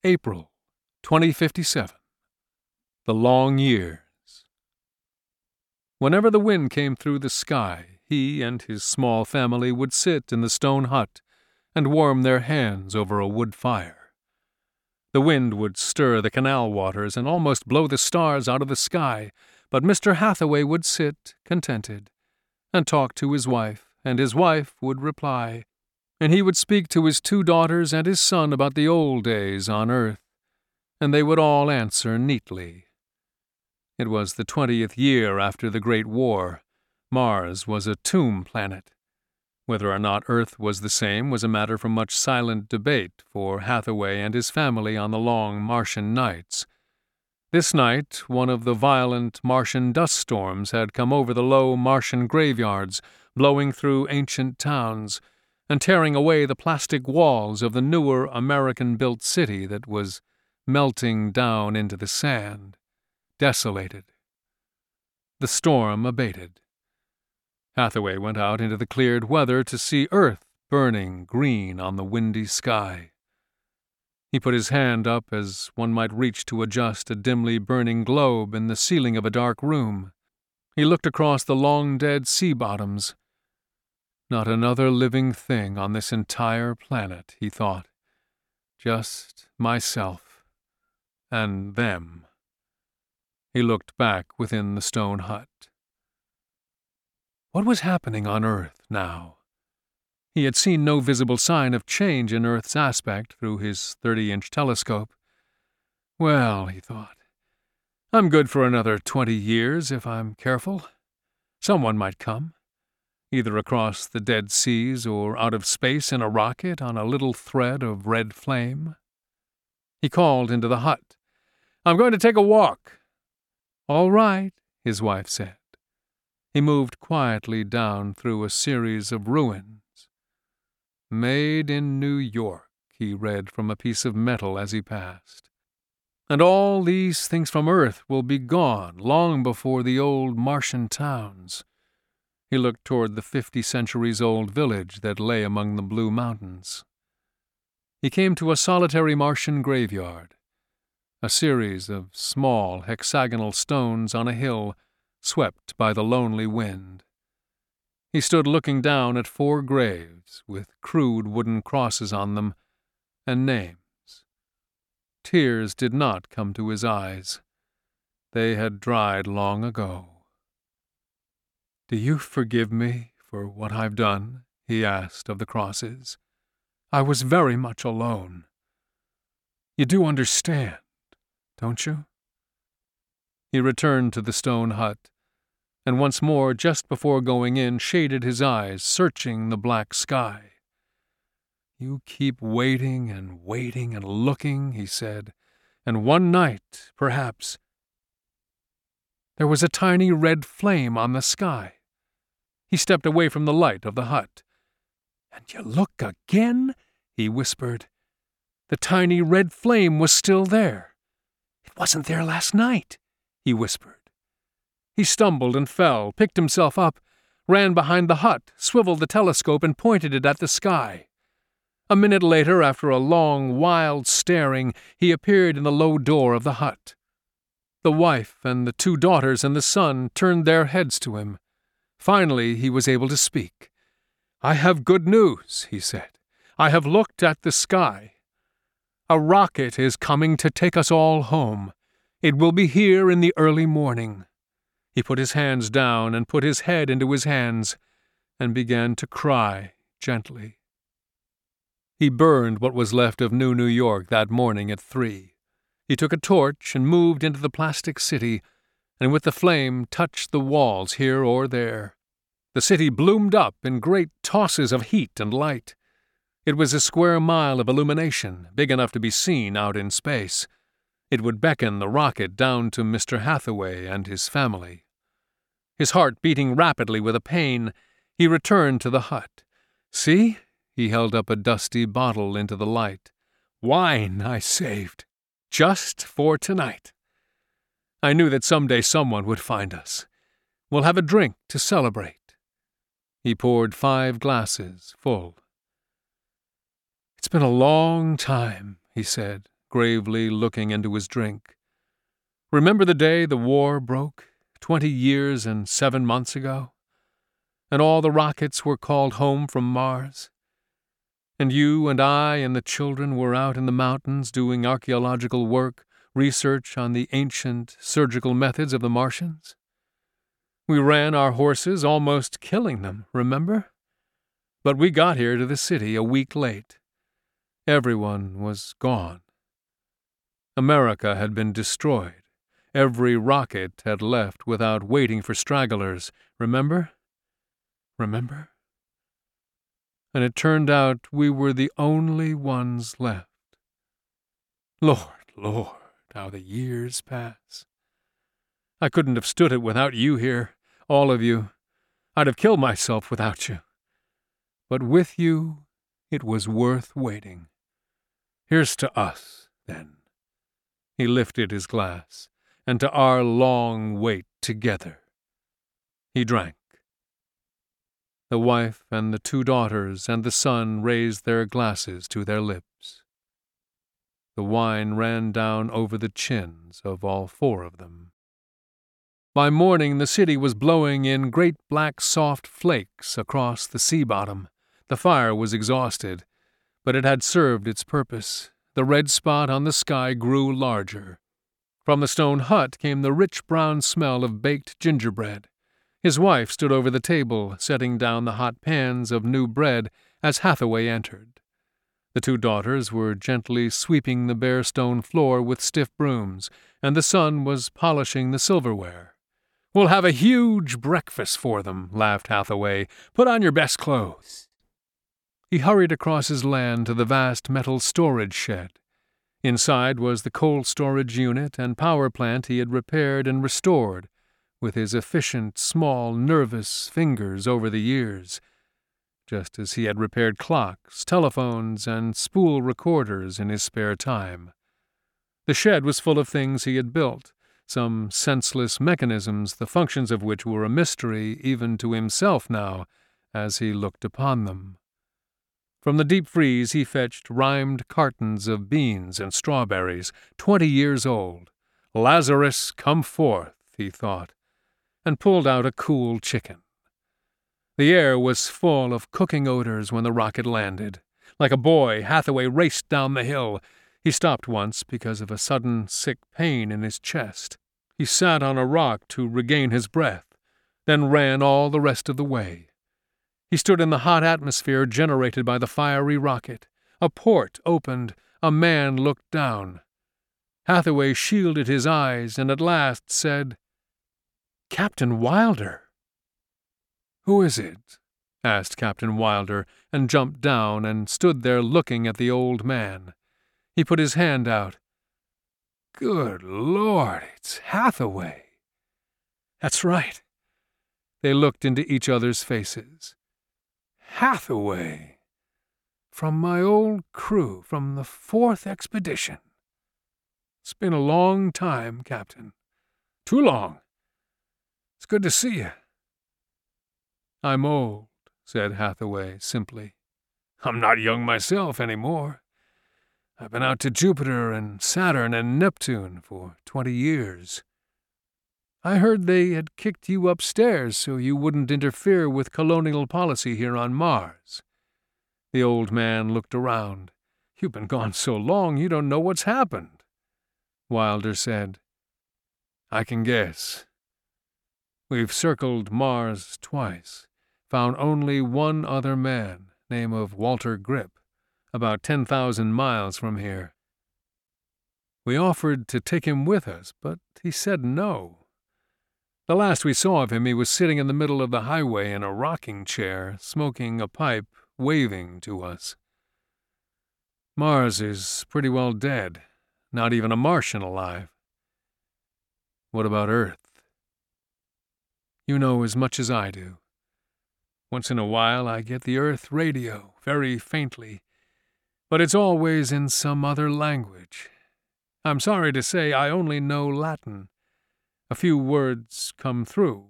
April 2057. The Long Years. Whenever the wind came through the sky, he and his small family would sit in the stone hut and warm their hands over a wood fire. The wind would stir the canal waters and almost blow the stars out of the sky, but Mr. Hathaway would sit contented and talk to his wife, and his wife would reply, and he would speak to his 2 daughters and his son about the old days on Earth, and they would all answer neatly. It was the 20th year after the Great War. Mars was a tomb planet. Whether or not Earth was the same was a matter for much silent debate for Hathaway and his family on the long Martian nights. This night, one of the violent Martian dust storms had come over the low Martian graveyards, blowing through ancient towns, and tearing away the plastic walls of the newer American-built city that was melting down into the sand, desolated. The storm abated. Hathaway went out into the cleared weather to see Earth burning green on the windy sky. He put his hand up as one might reach to adjust a dimly burning globe in the ceiling of a dark room. He looked across the long-dead sea bottoms. Not another living thing on this entire planet, he thought. Just myself and them. He looked back within the stone hut. What was happening on Earth now? He had seen no visible sign of change in Earth's aspect through his 30-inch telescope. Well, he thought, I'm good for another 20 years if I'm careful. Someone might come, either across the dead seas or out of space in a rocket on a little thread of red flame. He called into the hut. I'm going to take a walk. All right, his wife said. He moved quietly down through a series of ruins. Made in New York, he read from a piece of metal as he passed. And all these things from Earth will be gone long before the old Martian towns. He looked toward the 50 centuries-old village that lay among the blue mountains. He came to a solitary Martian graveyard, a series of small hexagonal stones on a hill swept by the lonely wind. He stood looking down at 4 graves with crude wooden crosses on them and names. Tears did not come to his eyes. They had dried long ago. Do you forgive me for what I've done? He asked of the crosses. I was very much alone. You do understand, don't you? He returned to the stone hut, and once more, just before going in, shaded his eyes, searching the black sky. You keep waiting and looking, he said, and one night, perhaps. There was a tiny red flame on the sky. He stepped away from the light of the hut. And you look again, he whispered. The tiny red flame was still there. It wasn't there last night, he whispered. He stumbled and fell, picked himself up, ran behind the hut, swiveled the telescope, and pointed it at the sky. A minute later, after a long, wild staring, he appeared in the low door of the hut. The wife and the 2 daughters and the son turned their heads to him. Finally, he was able to speak. I have good news, he said. I have looked at the sky. A rocket is coming to take us all home. It will be here in the early morning. He put his hands down and put his head into his hands and began to cry gently. He burned what was left of New York that morning at 3. He took a torch and moved into the plastic city, and with the flame touched the walls here or there. The city bloomed up in great tosses of heat and light. It was a square mile of illumination, big enough to be seen out in space. It would beckon the rocket down to Mr. Hathaway and his family. His heart beating rapidly with a pain, he returned to the hut. See? He held up a dusty bottle into the light. Wine I saved, just for tonight. I knew that someday someone would find us. We'll have a drink to celebrate. He poured 5 glasses full. It's been a long time, he said, gravely looking into his drink. "Remember the day the war broke, 20 years and 7 months ago? And all the rockets were called home from Mars? And you and I and the children were out in the mountains doing archaeological work, research on the ancient surgical methods of the Martians? We ran our horses, almost killing them, remember? But we got here to the city a week late. Everyone was gone. America had been destroyed. Every rocket had left without waiting for stragglers, remember? Remember? And it turned out we were the only ones left. Lord, Lord, how the years pass. I couldn't have stood it without you here, all of you. I'd have killed myself without you. But with you, it was worth waiting. Here's to us, then." He lifted his glass, "and to our long wait together." He drank. The wife and the 2 daughters and the son raised their glasses to their lips. The wine ran down over the chins of all 4 of them. By morning the city was blowing in great black soft flakes across the sea bottom. The fire was exhausted, but it had served its purpose. The red spot on the sky grew larger. From the stone hut came the rich brown smell of baked gingerbread. His wife stood over the table, setting down the hot pans of new bread as Hathaway entered. The 2 daughters were gently sweeping the bare stone floor with stiff brooms, and the son was polishing the silverware. "We'll have a huge breakfast for them," laughed Hathaway. "Put on your best clothes." He hurried across his land to the vast metal storage shed. Inside was the cold storage unit and power plant he had repaired and restored with his efficient, small, nervous fingers over the years, just as he had repaired clocks, telephones, and spool recorders in his spare time. The shed was full of things he had built, some senseless mechanisms, the functions of which were a mystery even to himself now, as he looked upon them. From the deep freeze he fetched rimed cartons of beans and strawberries, 20 years old. "Lazarus, come forth," he thought, and pulled out a cool chicken. The air was full of cooking odors when the rocket landed. Like a boy, Hathaway raced down the hill. He stopped once because of a sudden sick pain in his chest. He sat on a rock to regain his breath, then ran all the rest of the way. He stood in the hot atmosphere generated by the fiery rocket. A port opened. A man looked down. Hathaway shielded his eyes and at last said, "Captain Wilder." "Who is it?" asked Captain Wilder, and jumped down and stood there looking at the old man. He put his hand out. "Good Lord, it's Hathaway." "That's right." They looked into each other's faces. "Hathaway. From my old crew, from the 4th expedition. It's been a long time, Captain. Too long. It's good to see you." "I'm old," said Hathaway simply. "I'm not young myself any more. I've been out to Jupiter and Saturn and Neptune for 20 years. I heard they had kicked you upstairs so you wouldn't interfere with colonial policy here on Mars." The old man looked around. "You've been gone so long you don't know what's happened." Wilder said, "I can guess. We've circled Mars twice, found only one other man, name of Walter Grip, about 10,000 miles from here. We offered to take him with us, but he said no. The last we saw of him, he was sitting in the middle of the highway in a rocking chair, smoking a pipe, waving to us. Mars is pretty well dead, not even a Martian alive. What about Earth? You know as much as I do. Once in a while I get the Earth radio, very faintly, but it's always in some other language. I'm sorry to say I only know Latin. A few words come through.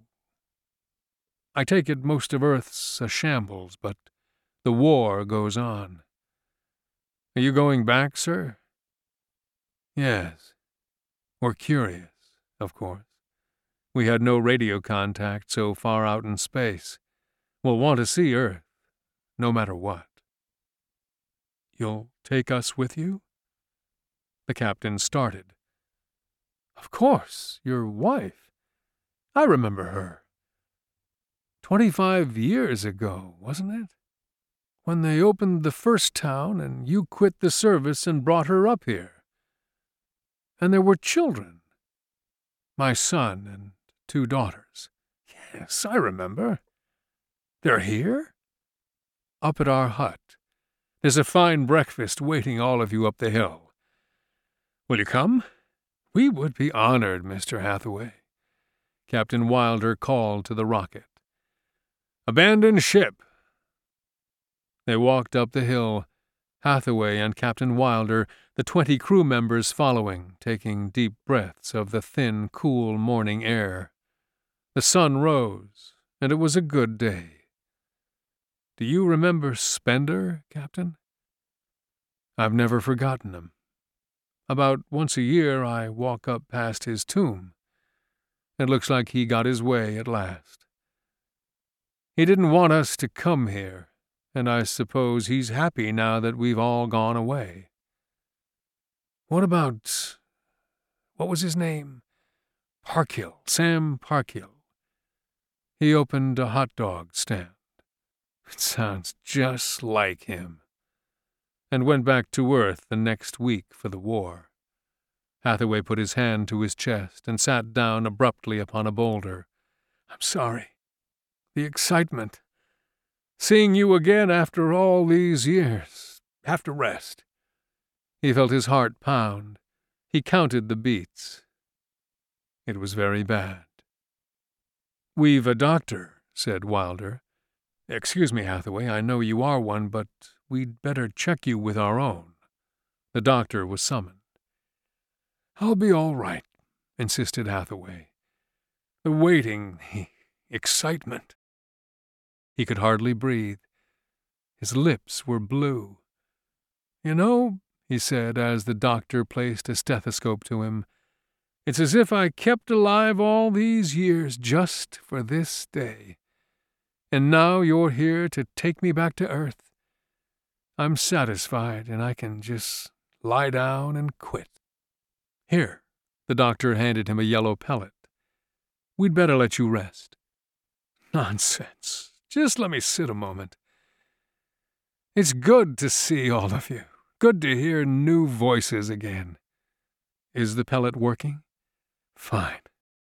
I take it most of Earth's a shambles, but the war goes on. Are you going back, sir?" Yes. We're curious, of course. We had no radio contact so far out in space. We'll want to see Earth, no matter what. You'll take us with you? The captain started. Of course, your wife. I remember her. 25 years ago, wasn't it? When they opened the first town and you quit the service and brought her up here. And there were children. My son and 2 daughters. Yes, I remember. They're here? Up at our hut. There's a fine breakfast waiting all of you up the hill. Will you come? We would be honored, Mr. Hathaway. Captain Wilder called to the rocket. Abandon ship. They walked up the hill, Hathaway and Captain Wilder, the 20 crew members following, taking deep breaths of the thin, cool morning air. The sun rose, and it was a good day. Do you remember Spender, Captain? I've never forgotten him. About once a year I walk up past his tomb. It looks like he got his way at last. He didn't want us to come here, and I suppose he's happy now that we've all gone away. What was his name? Parkhill, Sam Parkhill. He opened a hot dog stand. It sounds just like him. And went back to Earth the next week for the war. Hathaway put his hand to his chest and sat down abruptly upon a boulder. I'm sorry. The excitement. Seeing you again after all these years. Have to rest. He felt his heart pound. He counted the beats. It was very bad. We've a doctor, said Wilder. Excuse me, Hathaway, I know you are one, but we'd better check you with our own. The doctor was summoned. I'll be all right, insisted Hathaway. The waiting, the excitement. He could hardly breathe. His lips were blue. You know, he said as the doctor placed a stethoscope to him, it's as if I kept alive all these years just for this day. And now you're here to take me back to Earth. I'm satisfied, and I can just lie down and quit. Here, the doctor handed him a yellow pellet. We'd better let you rest. Nonsense. Just let me sit a moment. It's good to see all of you. Good to hear new voices again. Is the pellet working? Fine.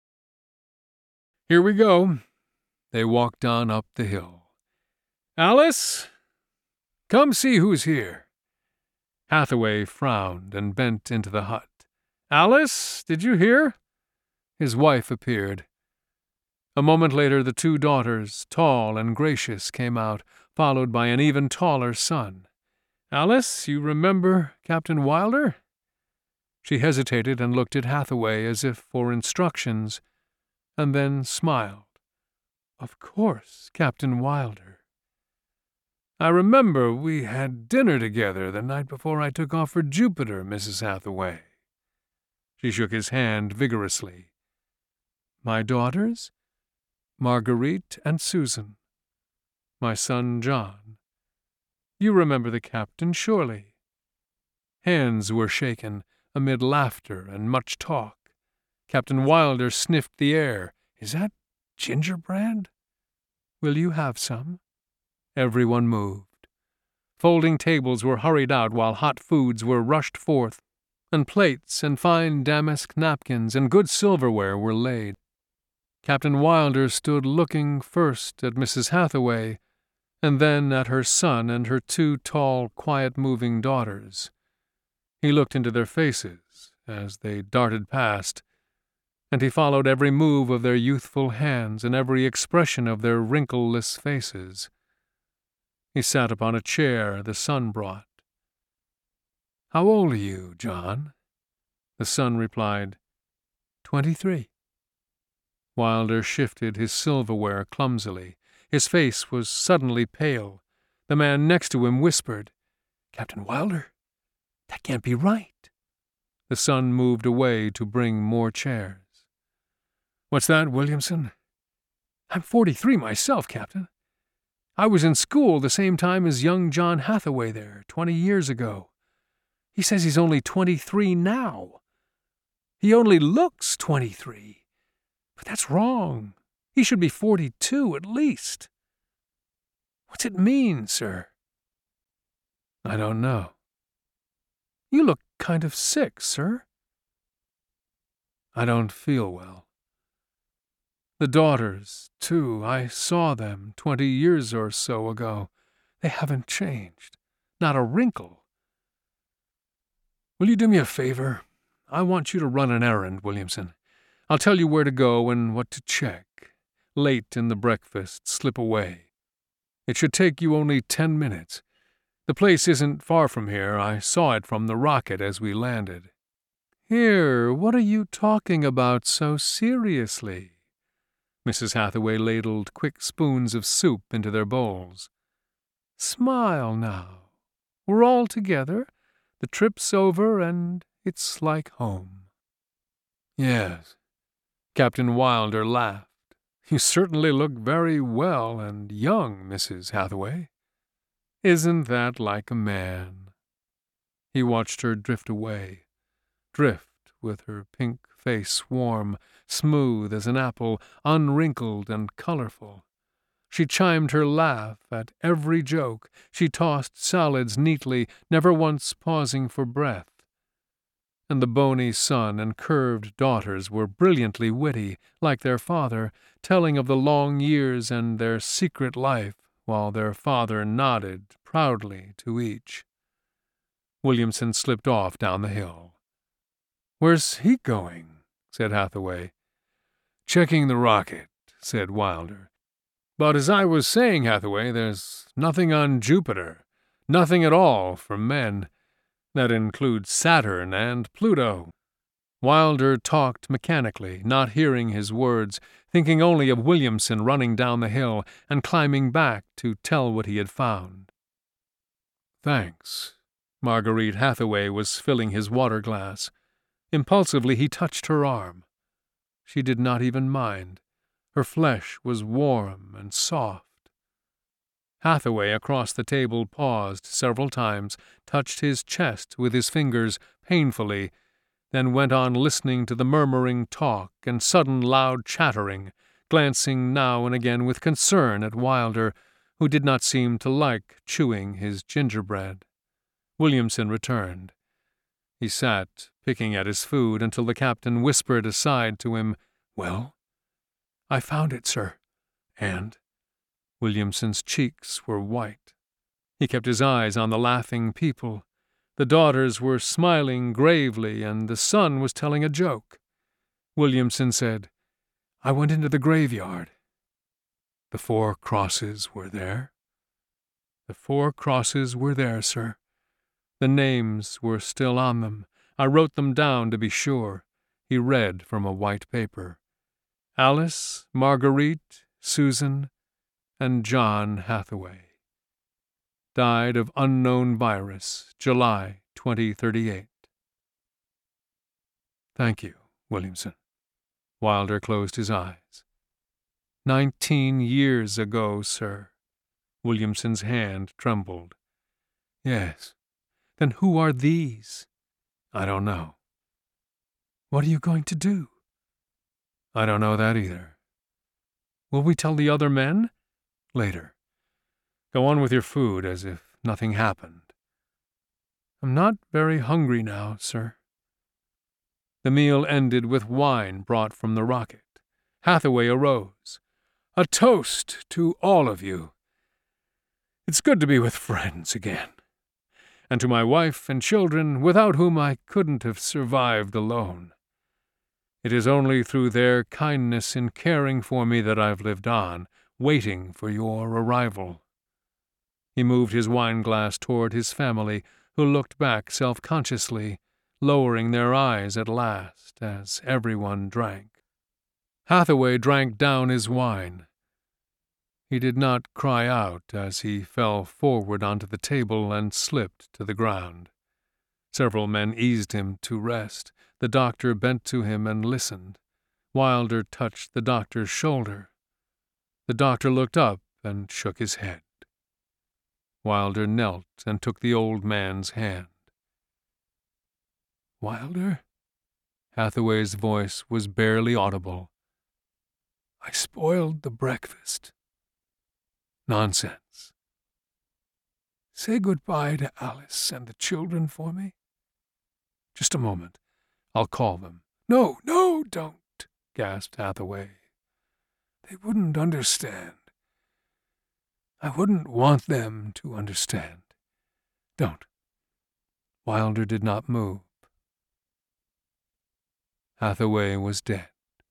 Here we go. They walked on up the hill. Alice, come see who's here. Hathaway frowned and bent into the hut. Alice, did you hear? His wife appeared. A moment later, the 2 daughters, tall and gracious, came out, followed by an even taller son. Alice, you remember Captain Wilder? She hesitated and looked at Hathaway as if for instructions, and then smiled. Of course, Captain Wilder. I remember we had dinner together the night before I took off for Jupiter, Mrs. Hathaway. She shook his hand vigorously. My daughters? Marguerite and Susan. My son John. You remember the captain, surely. Hands were shaken amid laughter and much talk. Captain Wilder sniffed the air. Is that gingerbread? Will you have some? Everyone moved. Folding tables were hurried out while hot foods were rushed forth, and plates and fine damask napkins and good silverware were laid. Captain Wilder stood looking first at Mrs. Hathaway, and then at her son and her 2 tall, quiet-moving daughters. He looked into their faces as they darted past, and he followed every move of their youthful hands and every expression of their wrinkleless faces. He sat upon a chair the son brought. How old are you, John? The son replied, 23. Wilder shifted his silverware clumsily. His face was suddenly pale. The man next to him whispered, Captain Wilder? That can't be right. The son moved away to bring more chairs. "What's that, Williamson?" "I'm 43 myself, Captain. I was in school the same time as young John Hathaway there, 20 years ago. He says he's only 23 now. He only looks 23. But that's wrong. He should be 42 at least. What's it mean, sir?" "I don't know." "You look kind of sick, sir." "I don't feel well. The daughters, too, I saw them 20 years or so ago. They haven't changed. Not a wrinkle." "Will you do me a favor? I want you to run an errand, Williamson. I'll tell you where to go and what to check. Late in the breakfast, slip away. It should take you only 10 minutes. The place isn't far from here. I saw it from the rocket as we landed." "Here, what are you talking about so seriously?" Mrs. Hathaway ladled quick spoons of soup into their bowls. "Smile now. We're all together. The trip's over, and it's like home." "Yes." Captain Wilder laughed. "You certainly look very well and young, Mrs. Hathaway." "Isn't that like a man?" He watched her drift away, with her pink face warm, smooth as an apple, unwrinkled and colorful. She chimed her laugh at every joke. She tossed salads neatly, never once pausing for breath. And the bony son and curved daughters were brilliantly witty, like their father, telling of the long years and their secret life, while their father nodded proudly to each. Williamson slipped off down the hill. "Where's he going?" said Hathaway. "Checking the rocket," said Wilder. "But as I was saying, Hathaway, there's nothing on Jupiter. Nothing at all for men. That includes Saturn and Pluto." Wilder talked mechanically, not hearing his words, thinking only of Williamson running down the hill and climbing back to tell what he had found. "Thanks." Marguerite Hathaway was filling his water glass. Impulsively he touched her arm. She did not even mind. Her flesh was warm and soft. Hathaway across the table paused several times, touched his chest with his fingers painfully, then went on listening to the murmuring talk and sudden loud chattering, glancing now and again with concern at Wilder, who did not seem to like chewing his gingerbread. Williamson returned. He sat, picking at his food, until the captain whispered aside to him, "Well?" "I found it, sir." "And?" Williamson's cheeks were white. He kept his eyes on the laughing people. The daughters were smiling gravely, and the son was telling a joke. Williamson said, "I went into the graveyard." "The 4 crosses were there?" "The 4 crosses were there, sir. The names were still on them. I wrote them down to be sure." He read from a white paper. "Alice, Marguerite, Susan, and John Hathaway. Died of unknown virus, July 2038. "Thank you, Williamson." Wilder closed his eyes. 19 years ago, sir." Williamson's hand trembled. "Yes. Then who are these?" "I don't know." "What are you going to do?" "I don't know that either." "Will we tell the other men?" "Later. Go on with your food as if nothing happened." "I'm not very hungry now, sir." The meal ended with wine brought from the rocket. Hathaway arose. "A toast to all of you. It's good to be with friends again. And to my wife and children, without whom I couldn't have survived alone. It is only through their kindness in caring for me that I've lived on, waiting for your arrival." He moved his wineglass toward his family, who looked back self-consciously, lowering their eyes at last as everyone drank. Hathaway drank down his wine. He did not cry out as he fell forward onto the table and slipped to the ground. Several men eased him to rest. The doctor bent to him and listened. Wilder touched the doctor's shoulder. The doctor looked up and shook his head. Wilder knelt and took the old man's hand. "Wilder?" Hathaway's voice was barely audible. "I spoiled the breakfast." "Nonsense." "Say goodbye to Alice and the children for me." "Just a moment. I'll call them." "No, don't," gasped Hathaway. "They wouldn't understand. I wouldn't want them to understand. Don't." Wilder did not move. Hathaway was dead.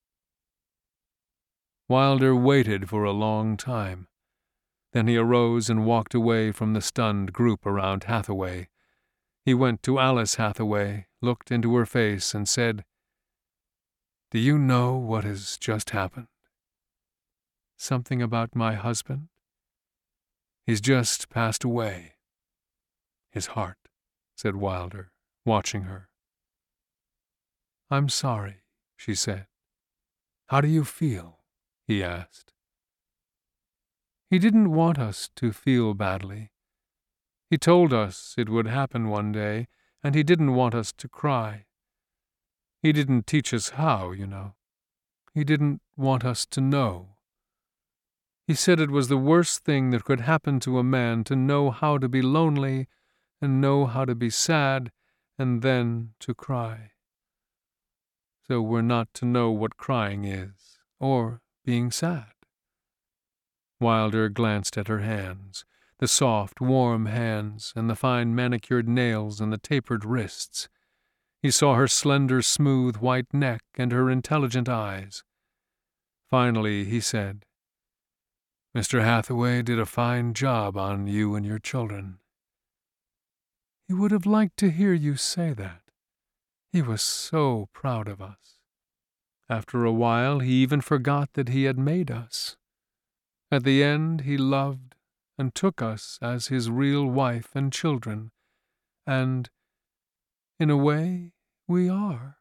Wilder waited for a long time. Then he arose and walked away from the stunned group around Hathaway. He went to Alice Hathaway, looked into her face, and said, "Do you know what has just happened?" "Something about my husband?" "He's just passed away." "His heart," said Wilder, watching her. "I'm sorry," she said. "How do you feel?" he asked. He didn't want us to feel badly. He told us it would happen one day, and he didn't want us to cry. He didn't teach us how, you know. He didn't want us to know. He said it was the worst thing that could happen to a man to know how to be lonely and know how to be sad and then to cry. So we're not to know what crying is, or being sad. Wilder glanced at her hands, the soft, warm hands, and the fine manicured nails and the tapered wrists. He saw her slender, smooth, white neck and her intelligent eyes. Finally, he said, "Mr. Hathaway did a fine job on you and your children." "He would have liked to hear you say that. He was so proud of us. After a while, he even forgot that he had made us. At the end, he loved and took us as his real wife and children, and, in a way, we are."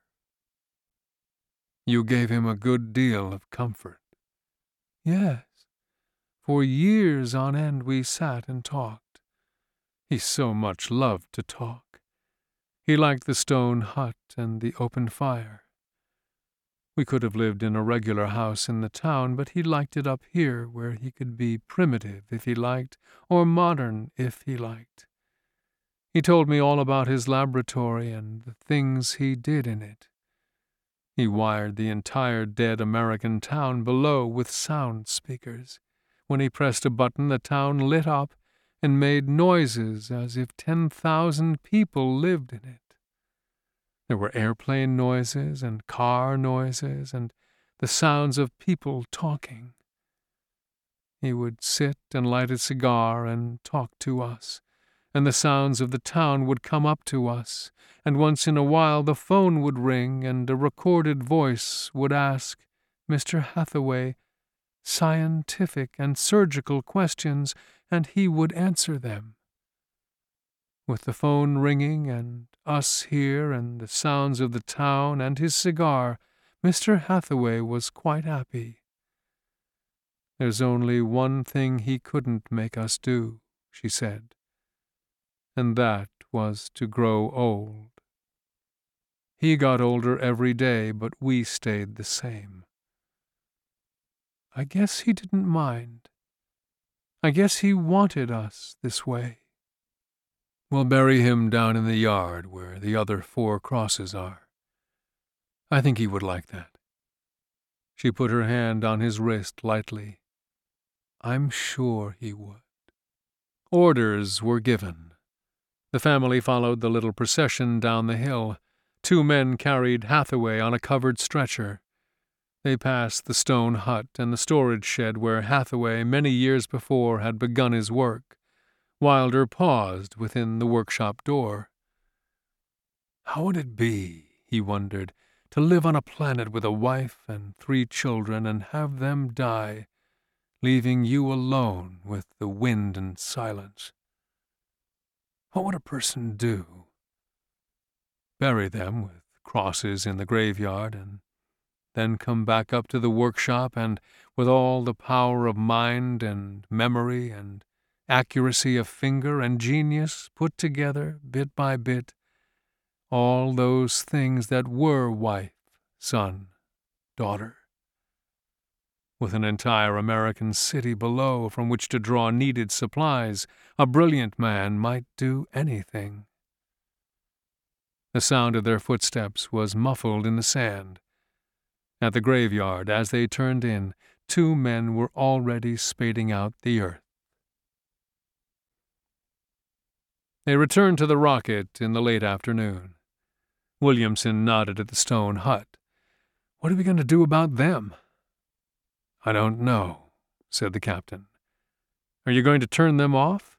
"You gave him a good deal of comfort." "Yes. For years on end we sat and talked. He so much loved to talk. He liked the stone hut and the open fire. We could have lived in a regular house in the town, but he liked it up here where he could be primitive if he liked, or modern if he liked. He told me all about his laboratory and the things he did in it. He wired the entire dead American town below with sound speakers. When he pressed a button, the town lit up and made noises as if 10,000 people lived in it. There were airplane noises and car noises and the sounds of people talking. He would sit and light a cigar and talk to us, and the sounds of the town would come up to us, and once in a while the phone would ring and a recorded voice would ask Mr. Hathaway scientific and surgical questions, and he would answer them. With the phone ringing and us here and the sounds of the town and his cigar, Mr. Hathaway was quite happy. "There's only one thing he couldn't make us do," she said, "and that was to grow old. He got older every day, but we stayed the same. I guess he didn't mind. I guess he wanted us this way. We'll bury him down in the yard where the other 4 crosses are. I think he would like that." She put her hand on his wrist lightly. "I'm sure he would." Orders were given. The family followed the little procession down the hill. 2 men carried Hathaway on a covered stretcher. They passed the stone hut and the storage shed where Hathaway, many years before, had begun his work. Wilder paused within the workshop door. How would it be, he wondered, to live on a planet with a wife and 3 children and have them die, leaving you alone with the wind and silence? What would a person do? bury them with crosses in the graveyard, and then come back up to the workshop and, with all the power of mind and memory and accuracy of finger and genius put together bit by bit, all those things that were wife, son, daughter, with an entire American city below from which to draw needed supplies, a brilliant man might do anything. The sound of their footsteps was muffled in the sand. At the graveyard, as they turned in, 2 men were already spading out the earth. They returned to the Rocket in the late afternoon. Williamson nodded at the stone hut. "What are we going to do about them?" "I don't know," said the captain. "Are you going to turn them off?"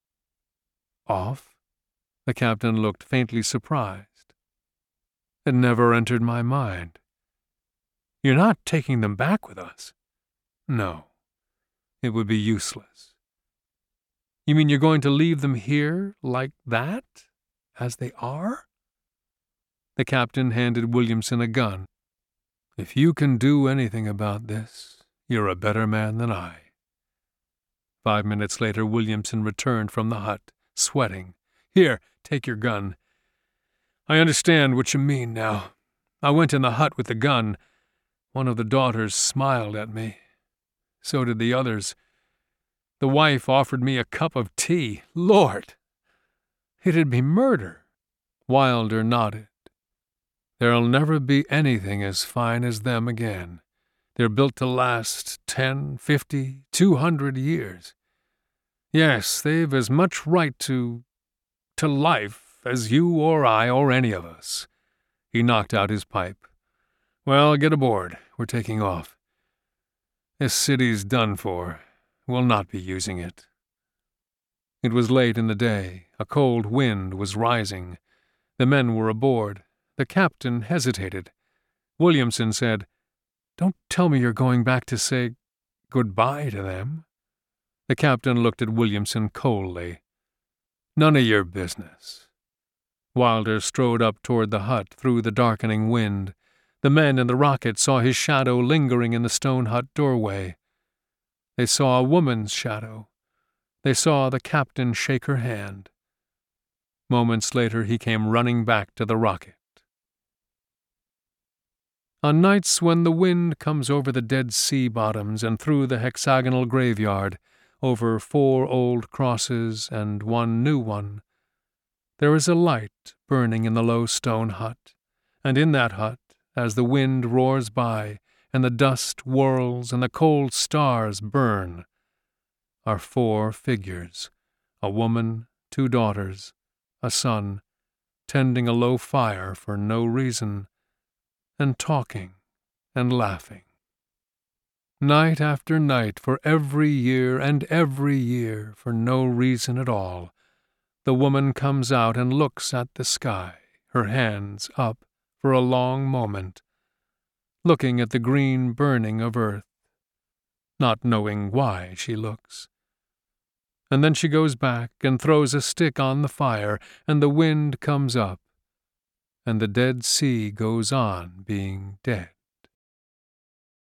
"Off?" The captain looked faintly surprised. "It never entered my mind." "You're not taking them back with us?" "No. It would be useless." "You mean you're going to leave them here like that, as they are?" The captain handed Williamson a gun. "If you can do anything about this, you're a better man than I." 5 minutes later, Williamson returned from the hut, sweating. "Here, take your gun. I understand what you mean now. I went in the hut with the gun. One of the daughters smiled at me. So did the others. The wife offered me a cup of tea. Lord! It'd be murder." Wilder nodded. "There'll never be anything as fine as them again. They're built to last 10, 50, 200 years. Yes, they've as much right to life as you or I or any of us." He knocked out his pipe. "Well, get aboard. We're taking off. This city's done for. We'll not be using it." It was late in the day. A cold wind was rising. The men were aboard. The captain hesitated. Williamson said, "Don't tell me you're going back to say goodbye to them." The captain looked at Williamson coldly. "None of your business." Wilder strode up toward the hut through the darkening wind. The men in the Rocket saw his shadow lingering in the stone hut doorway. They saw a woman's shadow. They saw the captain shake her hand. Moments later he came running back to the Rocket. On nights when the wind comes over the Dead Sea bottoms and through the hexagonal graveyard, over 4 old crosses and 1 new one, there is a light burning in the low stone hut, and in that hut, as the wind roars by, and the dust whirls, and the cold stars burn, are 4 figures, a woman, 2 daughters, a son, tending a low fire for no reason, and talking and laughing. Night after night, for every year and every year, for no reason at all, the woman comes out and looks at the sky, her hands up, for a long moment, looking at the green burning of earth, not knowing why she looks. And then she goes back and throws a stick on the fire, and the wind comes up, and the Dead Sea goes on being dead.